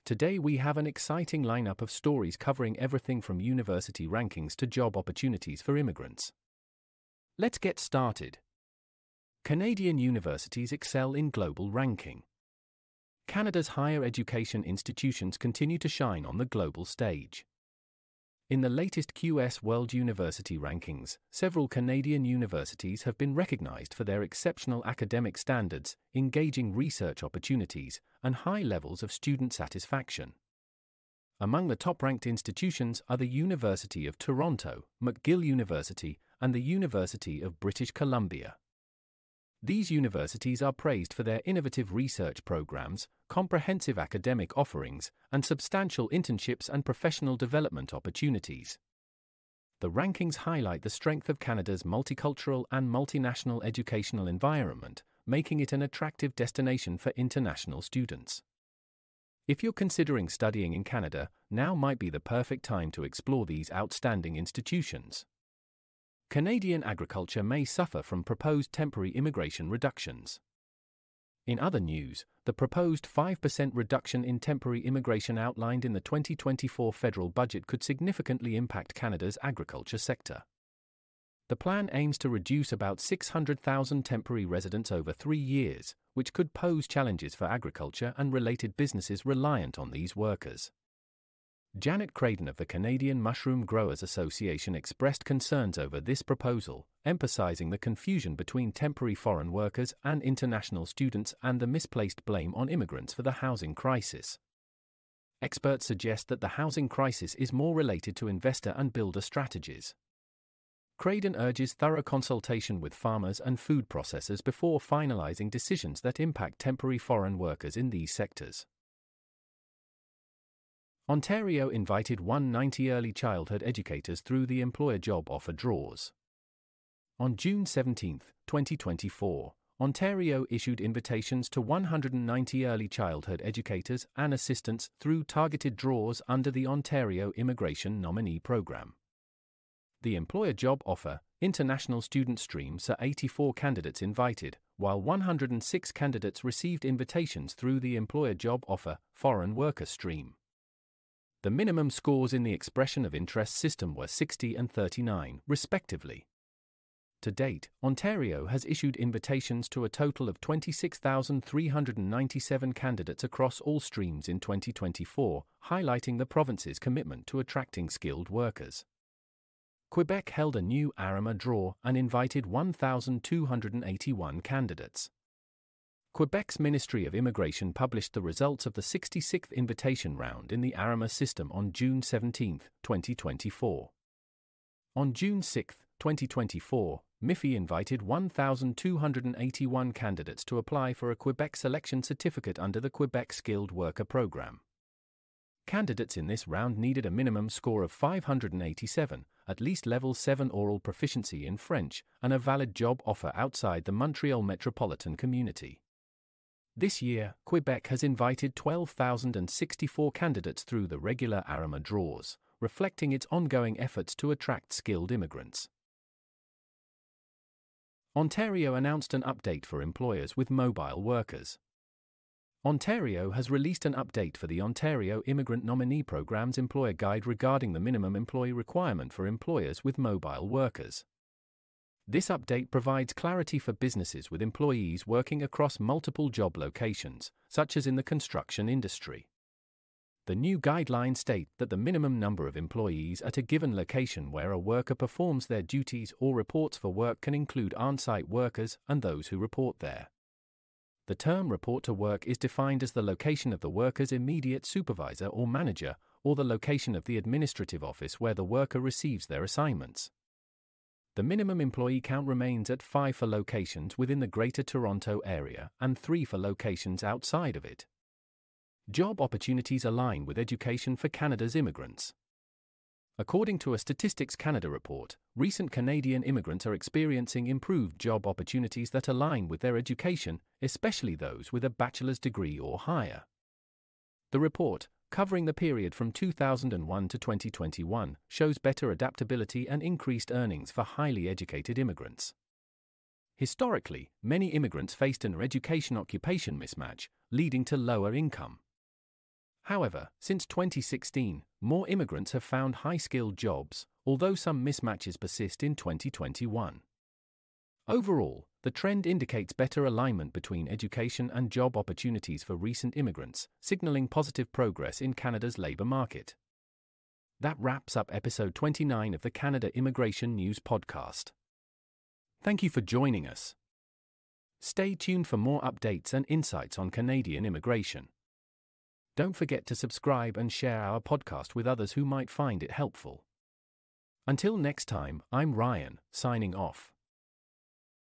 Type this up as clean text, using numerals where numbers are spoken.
Today we have an exciting lineup of stories covering everything from university rankings to job opportunities for immigrants. Let's get started. Canadian universities excel in global ranking. Canada's higher education institutions continue to shine on the global stage. In the latest QS World University Rankings, several Canadian universities have been recognized for their exceptional academic standards, engaging research opportunities, and high levels of student satisfaction. Among the top-ranked institutions are the University of Toronto, McGill University, and the University of British Columbia. These universities are praised for their innovative research programs, comprehensive academic offerings, and substantial internships and professional development opportunities. The rankings highlight the strength of Canada's multicultural and multinational educational environment, making it an attractive destination for international students. If you're considering studying in Canada, now might be the perfect time to explore these outstanding institutions. Canadian agriculture may suffer from proposed temporary immigration reductions. In other news, the proposed 5% reduction in temporary immigration outlined in the 2024 federal budget could significantly impact Canada's agriculture sector. The plan aims to reduce about 600,000 temporary residents over 3 years, which could pose challenges for agriculture and related businesses reliant on these workers. Janet Craden of the Canadian Mushroom Growers Association expressed concerns over this proposal, emphasizing the confusion between temporary foreign workers and international students and the misplaced blame on immigrants for the housing crisis. Experts suggest that the housing crisis is more related to investor and builder strategies. Craden urges thorough consultation with farmers and food processors before finalizing decisions that impact temporary foreign workers in these sectors. Ontario invited 190 early childhood educators through the employer job offer draws. On June 17, 2024, Ontario issued invitations to 190 early childhood educators and assistants through targeted draws under the Ontario Immigration Nominee Program. The employer job offer, international student stream saw 84 candidates invited, while 106 candidates received invitations through the employer job offer, foreign worker stream. The minimum scores in the expression of interest system were 60 and 39, respectively. To date, Ontario has issued invitations to a total of 26,397 candidates across all streams in 2024, highlighting the province's commitment to attracting skilled workers. Quebec held a new ARIMA draw and invited 1,281 candidates. Quebec's Ministry of Immigration published the results of the 66th invitation round in the ARIMA system on June 17, 2024. On June 6, 2024, MIFI invited 1,281 candidates to apply for a Quebec Selection Certificate under the Quebec Skilled Worker Program. Candidates in this round needed a minimum score of 587, at least level 7 oral proficiency in French, and a valid job offer outside the Montreal metropolitan community. This year, Quebec has invited 12,064 candidates through the regular ARIMA draws, reflecting its ongoing efforts to attract skilled immigrants. Ontario announced an update for employers with mobile workers. Ontario has released an update for the Ontario Immigrant Nominee Program's employer guide regarding the minimum employee requirement for employers with mobile workers. This update provides clarity for businesses with employees working across multiple job locations, such as in the construction industry. The new guidelines state that the minimum number of employees at a given location where a worker performs their duties or reports for work can include on-site workers and those who report there. The term report to work is defined as the location of the worker's immediate supervisor or manager, or the location of the administrative office where the worker receives their assignments. The minimum employee count remains at 5 for locations within the Greater Toronto Area and 3 for locations outside of it. Job opportunities align with education for Canada's immigrants. According to a Statistics Canada report, recent Canadian immigrants are experiencing improved job opportunities that align with their education, especially those with a bachelor's degree or higher. The report, covering the period from 2001 to 2021, shows better adaptability and increased earnings for highly educated immigrants. Historically, many immigrants faced an education-occupation mismatch, leading to lower income. However, since 2016, more immigrants have found high-skilled jobs, although some mismatches persist in 2021. Overall, the trend indicates better alignment between education and job opportunities for recent immigrants, signaling positive progress in Canada's labour market. That wraps up episode 29 of the Canada Immigration News Podcast. Thank you for joining us. Stay tuned for more updates and insights on Canadian immigration. Don't forget to subscribe and share our podcast with others who might find it helpful. Until next time, I'm Ryan, signing off.